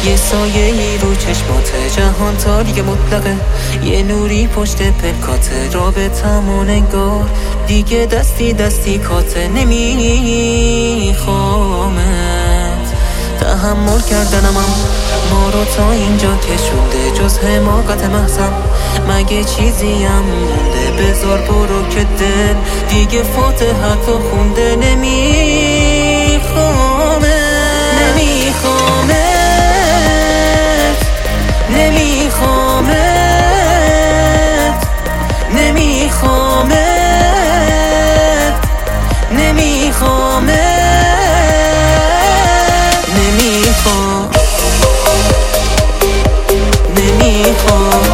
یه سایه ای رو چشمات، جهان تاریک مطلقه، یه نوری پشت پلکات، رابطمون انگار دیگه دستی کاته. نمیخوامت، تحمل کردنم ما رو تا اینجا کشونده، جز حماقت محضم مگه چیزی هم مونده؟ بذار برو که دل دیگه فاتحت رو خونده. نمیخوامت، نمیخوامت، نمیخوامت، نمیخوامت، نمیخوام، نمیخوام.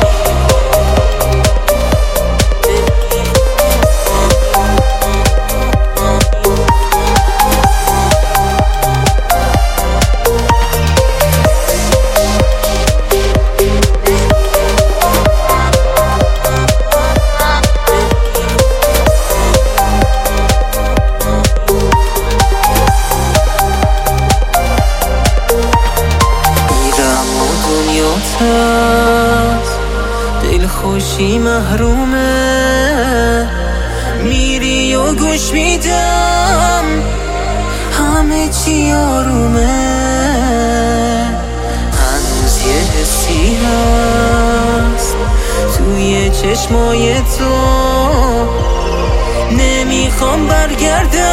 دل خوشی محرومه، میری و گوش میدم همه چی آرومه. هنوز یه حسی هست توی چشمای تو، نمیخوام برگردم